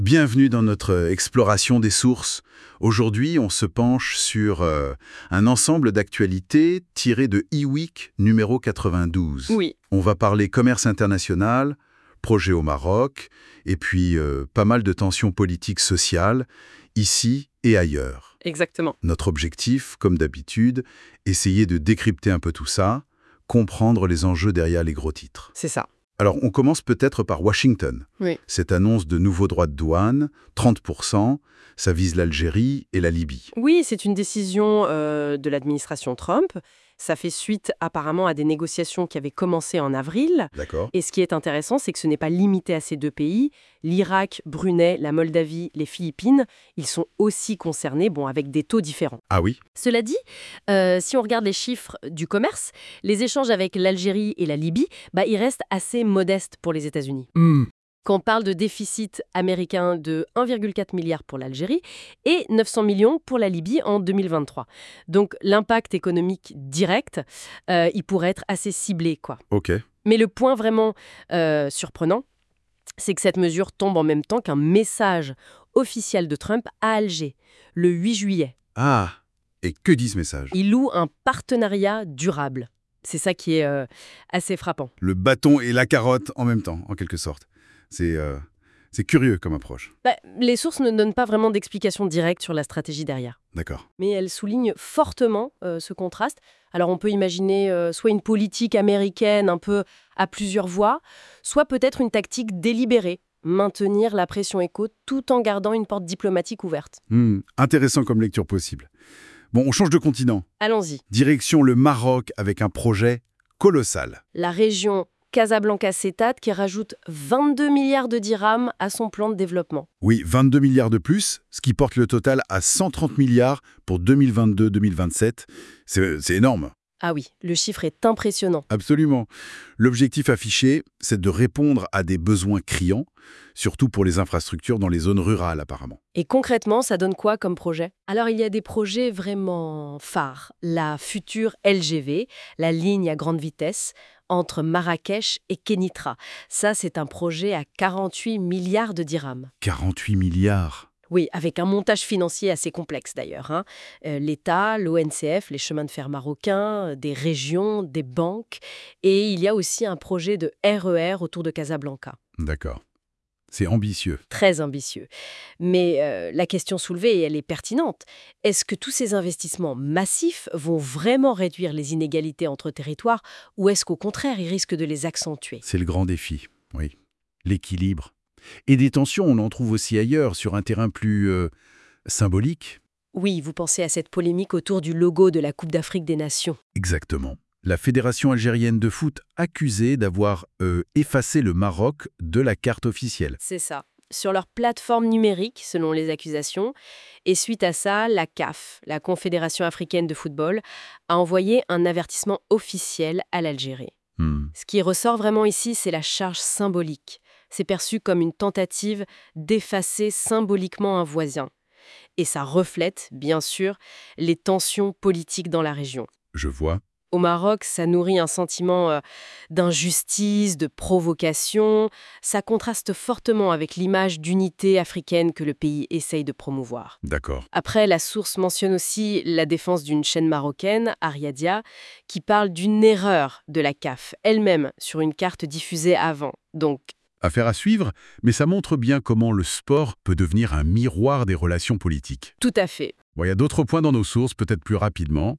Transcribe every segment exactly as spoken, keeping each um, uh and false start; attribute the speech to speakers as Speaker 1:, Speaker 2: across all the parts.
Speaker 1: Bienvenue dans notre exploration des sources. Aujourd'hui, on se penche sur euh, un ensemble d'actualités tirées de e-week numéro quatre-vingt-douze.
Speaker 2: Oui,
Speaker 1: On va parler commerce international, projet au Maroc, et puis euh, pas mal de tensions politiques sociales, ici et ailleurs.
Speaker 2: exactement.
Speaker 1: Notre objectif, comme d'habitude, essayer de décrypter un peu tout ça, comprendre les enjeux derrière les gros titres.
Speaker 2: C'est ça.
Speaker 1: Alors, on commence peut-être par Washington.
Speaker 2: Oui.
Speaker 1: Cette annonce de nouveaux droits de douane, trente pour cent, ça vise l'Algérie et la Libye.
Speaker 2: Oui, c'est une décision euh, de l'administration Trump. Ça fait suite apparemment à des négociations qui avaient commencé en avril.
Speaker 1: D'accord.
Speaker 2: Et ce qui est intéressant, c'est que ce n'est pas limité à ces deux pays. L'Irak, Brunei, la Moldavie, les Philippines, ils sont aussi concernés, bon, avec des taux différents.
Speaker 1: Ah oui?
Speaker 2: Cela dit, euh, si on regarde les chiffres du commerce, les échanges avec l'Algérie et la Libye, bah, ils restent assez modestes pour les États-Unis. Quand on parle de déficit américain de un virgule quatre milliard pour l'Algérie et neuf cents millions pour la Libye en deux mille vingt-trois. Donc l'impact économique direct, euh, il pourrait être assez ciblé, quoi.
Speaker 1: Ok.
Speaker 2: Mais le point vraiment euh, surprenant, c'est que cette mesure tombe en même temps qu'un message officiel de Trump à Alger, le huit juillet.
Speaker 1: Ah, et que dit ce message?
Speaker 2: Il loue un partenariat durable. C'est ça qui est euh, assez frappant.
Speaker 1: Le bâton et la carotte en même temps, en quelque sorte. C'est euh, c'est curieux comme approche.
Speaker 2: Bah, les sources ne donnent pas vraiment d'explication directe sur la stratégie derrière.
Speaker 1: D'accord.
Speaker 2: Mais elles soulignent fortement euh, ce contraste. Alors on peut imaginer euh, soit une politique américaine un peu à plusieurs voies, soit peut-être une tactique délibérée, maintenir la pression éco tout en gardant une porte diplomatique ouverte.
Speaker 1: Hmm, intéressant comme lecture possible. Bon, on change de continent.
Speaker 2: Allons-y.
Speaker 1: Direction le Maroc avec un projet colossal.
Speaker 2: La région Casablanca-Cétat qui rajoute vingt-deux milliards de dirhams à son plan de développement.
Speaker 1: Oui, vingt-deux milliards de plus, ce qui porte le total à cent trente milliards pour deux mille vingt-deux deux mille vingt-sept. C'est c'est énorme.
Speaker 2: Ah oui, le chiffre est impressionnant.
Speaker 1: Absolument. L'objectif affiché, c'est de répondre à des besoins criants, surtout pour les infrastructures dans les zones rurales apparemment.
Speaker 2: Et concrètement, ça donne quoi comme projet? Alors, il y a des projets vraiment phares. La future L G V, la ligne à grande vitesse, entre Marrakech et Kenitra. Ça, c'est un projet à quarante-huit milliards de dirhams.
Speaker 1: quarante-huit milliards.
Speaker 2: Oui, avec un montage financier assez complexe d'ailleurs. Hein. Euh, L'État, l'O N C F, les chemins de fer marocains, euh, des régions, des banques. Et il y a aussi un projet de R E R autour de Casablanca.
Speaker 1: D'accord. C'est ambitieux.
Speaker 2: Très ambitieux. Mais euh, la question soulevée, elle est pertinente. Est-ce que tous ces investissements massifs vont vraiment réduire les inégalités entre territoires ou est-ce qu'au contraire, ils risquent de les accentuer?
Speaker 1: C'est le grand défi, oui. L'équilibre. Et des tensions, on en trouve aussi ailleurs, sur un terrain plus euh, symbolique.
Speaker 2: Oui, vous pensez à cette polémique autour du logo de la Coupe d'Afrique des Nations.
Speaker 1: Exactement. La Fédération algérienne de foot accusée d'avoir euh, effacé le Maroc de la carte officielle.
Speaker 2: C'est ça. Sur leur plateforme numérique, selon les accusations. Et suite à ça, la C A F, la Confédération africaine de football, a envoyé un avertissement officiel à l'Algérie.
Speaker 1: Hmm.
Speaker 2: Ce qui ressort vraiment ici, c'est la charge symbolique. C'est perçu comme une tentative d'effacer symboliquement un voisin. Et ça reflète, bien sûr, les tensions politiques dans la région.
Speaker 1: Je vois.
Speaker 2: Au Maroc, ça nourrit un sentiment euh, d'injustice, de provocation. Ça contraste fortement avec l'image d'unité africaine que le pays essaye de promouvoir.
Speaker 1: D'accord.
Speaker 2: Après, la source mentionne aussi la défense d'une chaîne marocaine, Ariadia, qui parle d'une erreur de la C A F elle-même sur une carte diffusée avant. Donc,
Speaker 1: Affaire à suivre, mais ça montre bien comment le sport peut devenir un miroir des relations politiques.
Speaker 2: tout à fait.
Speaker 1: Bon, il y a d'autres points dans nos sources, peut-être plus rapidement.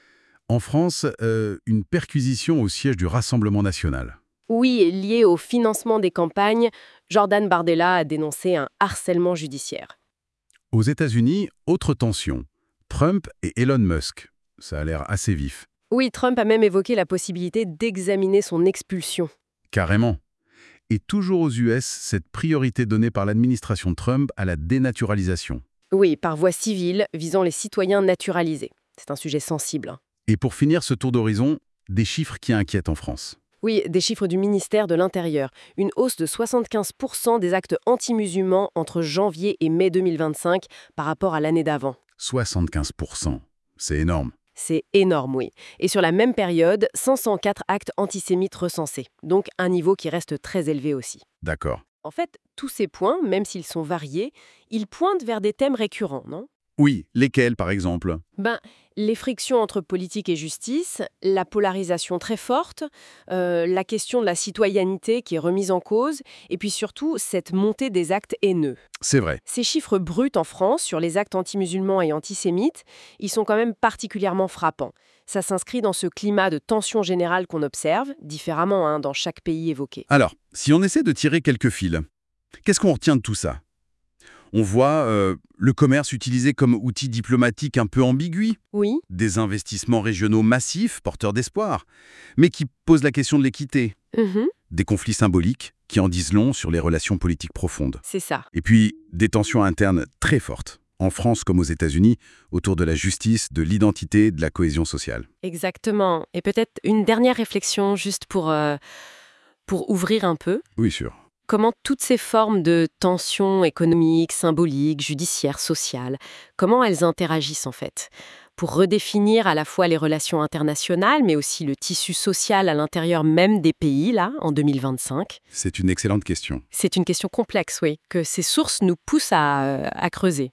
Speaker 1: En France, euh, une perquisition au siège du Rassemblement national.
Speaker 2: Oui, lié au financement des campagnes, Jordan Bardella a dénoncé un harcèlement judiciaire.
Speaker 1: Aux États-Unis, autre tension. Trump et Elon Musk. Ça a l'air assez vif.
Speaker 2: Oui, Trump a même évoqué la possibilité d'examiner son expulsion.
Speaker 1: Carrément. Et toujours aux U S, cette priorité donnée par l'administration Trump à la dénaturalisation.
Speaker 2: Oui, par voie civile, visant les citoyens naturalisés. C'est un sujet sensible. Hein.
Speaker 1: Et pour finir ce tour d'horizon, des chiffres qui inquiètent en France.
Speaker 2: Oui, des chiffres du ministère de l'Intérieur. Une hausse de soixante-quinze pour cent des actes anti-musulmans entre janvier et mai deux mille vingt-cinq par rapport à l'année d'avant.
Speaker 1: soixante-quinze pour cent. C'est énorme.
Speaker 2: C'est énorme, oui. Et sur la même période, cinq cent quatre actes antisémites recensés. Donc un niveau qui reste très élevé aussi.
Speaker 1: D'accord.
Speaker 2: En fait, tous ces points, même s'ils sont variés, ils pointent vers des thèmes récurrents, non?
Speaker 1: Oui, lesquels par exemple?
Speaker 2: Ben, les frictions entre politique et justice, la polarisation très forte, euh, la question de la citoyenneté qui est remise en cause, et puis surtout cette montée des actes haineux.
Speaker 1: C'est vrai.
Speaker 2: Ces chiffres bruts en France sur les actes anti-musulmans et antisémites, ils sont quand même particulièrement frappants. Ça s'inscrit dans ce climat de tension générale qu'on observe, différemment hein, dans chaque pays évoqué.
Speaker 1: Alors, si on essaie de tirer quelques fils, qu'est-ce qu'on retient de tout ça? On voit euh, le commerce utilisé comme outil diplomatique un peu ambigu,
Speaker 2: Oui,
Speaker 1: des investissements régionaux massifs, porteurs d'espoir, mais qui posent la question de l'équité,
Speaker 2: mhm,
Speaker 1: des conflits symboliques qui en disent long sur les relations politiques profondes.
Speaker 2: c'est ça.
Speaker 1: Et puis, des tensions internes très fortes, en France comme aux États-Unis, autour de la justice, de l'identité, de la cohésion sociale.
Speaker 2: Exactement. Et peut-être une dernière réflexion juste pour, euh, pour ouvrir un peu.
Speaker 1: Oui, sûr.
Speaker 2: Comment toutes ces formes de tensions économiques, symboliques, judiciaires, sociales, comment elles interagissent en fait pour redéfinir à la fois les relations internationales, mais aussi le tissu social à l'intérieur même des pays, là, en deux mille vingt-cinq?
Speaker 1: C'est une excellente question.
Speaker 2: C'est une question complexe, oui, que ces sources nous poussent à, euh, à creuser.